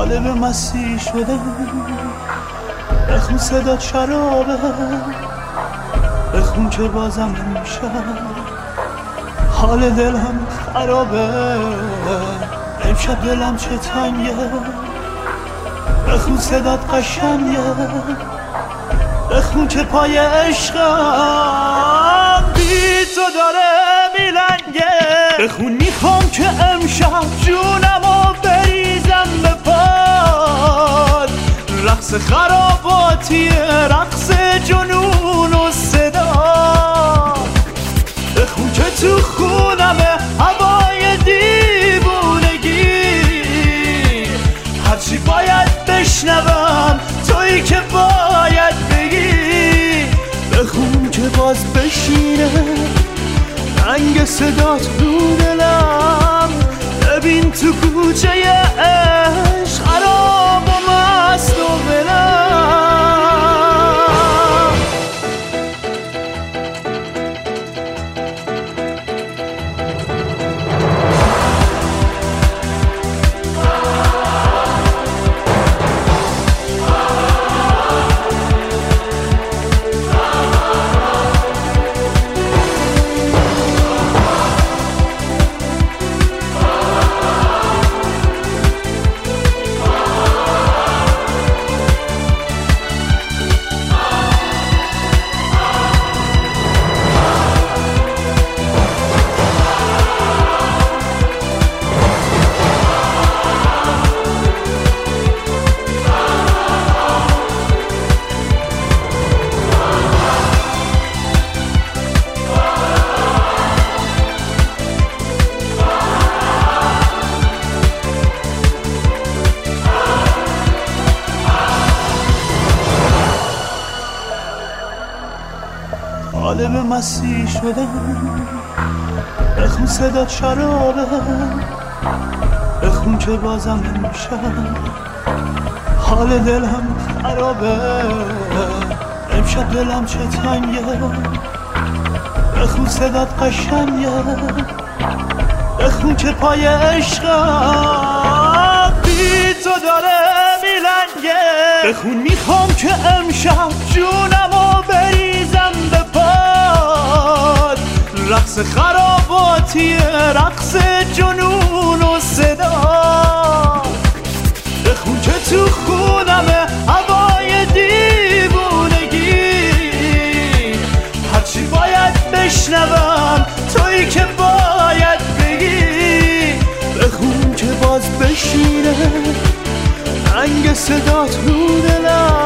قالب مسیح شده، بخون صدات شرابه، بخون که بازم امشب حال دلم خرابه، امشب دلم چه تنگه، بخون صدات قشنگه، بخون که پای عشقم بی تو داره میلنگه، بخون میخوام که امشب جونمو بریزم به پاد، رقص خراباتی، رقص جنون و صدا، بخون که تو خونمه هوای دیوونگی، هرچی باید بشنوم تویی که باید بگی، بخون که باز بشینه رنگ صدات رو دلم، ببین تو کوچه عشق خراب و مست و بلم. قالب مسیح شده، بخون صدات شرابه، بخون که بازم امشب حال دلم خرابه، امشب دلم چه تنگه، بخون صدات قشنگه، بخون که پای عشقم بی تو داره میلنگه، بخون میخوام که امشب جونمو بریزم به پاد، رقص خراباتی، رقص جنون و صدا، بخون که تو خونمه هوای دیوونگی، هرچی باید بشنوم تویی که باید بگی، بخون که باز بشینه رنگ صدات رو دلم،